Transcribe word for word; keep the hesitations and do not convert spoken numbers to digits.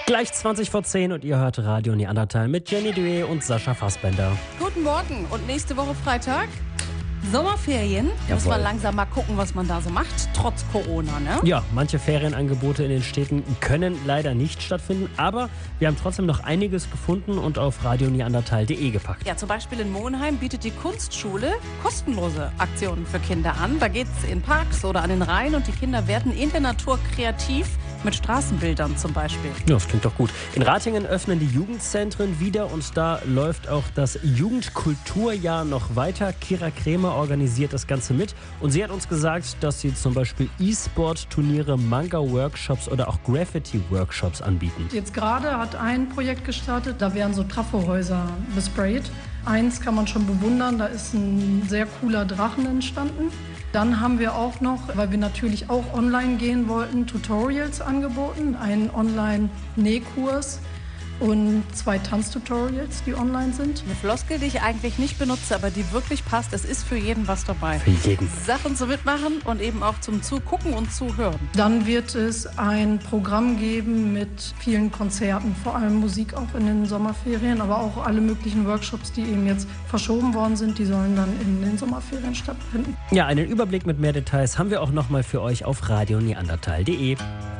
Gleich zwanzig vor zehn und ihr hört Radio Neandertal mit Jenny Due und Sascha Fassbender. Guten Morgen und nächste Woche Freitag Sommerferien. Jawohl. Muss man langsam mal gucken, was man da so macht, trotz Corona, ne? Ja, manche Ferienangebote in den Städten können leider nicht stattfinden, aber wir haben trotzdem noch einiges gefunden und auf radio neandertal punkt de gepackt. Ja, zum Beispiel in Monheim bietet die Kunstschule kostenlose Aktionen für Kinder an. Da geht's in Parks oder an den Rhein und die Kinder werden in der Natur kreativ mit Straßenbildern zum Beispiel. Ja, das klingt doch gut. In Ratingen öffnen die Jugendzentren wieder und da läuft auch das Jugendkulturjahr noch weiter. Kira Krämer organisiert das Ganze mit und sie hat uns gesagt, dass sie zum Beispiel E-Sport-Turniere, Manga-Workshops oder auch Graffiti-Workshops anbieten. Jetzt gerade hat ein Projekt gestartet, da werden so Trafohäuser besprayt. Eins kann man schon bewundern, da ist ein sehr cooler Drachen entstanden. Dann haben wir auch noch, weil wir natürlich auch online gehen wollten, Tutorials angeboten, einen Online-Nähkurs und zwei Tanztutorials, die online sind. Eine Floskel, die ich eigentlich nicht benutze, aber die wirklich passt. Es ist für jeden was dabei. Für jeden. Sachen zum Mitmachen und eben auch zum Zugucken und Zuhören. Dann wird es ein Programm geben mit vielen Konzerten, vor allem Musik auch in den Sommerferien, aber auch alle möglichen Workshops, die eben jetzt verschoben worden sind, die sollen dann in den Sommerferien stattfinden. Ja, einen Überblick mit mehr Details haben wir auch nochmal für euch auf radio neandertal punkt de.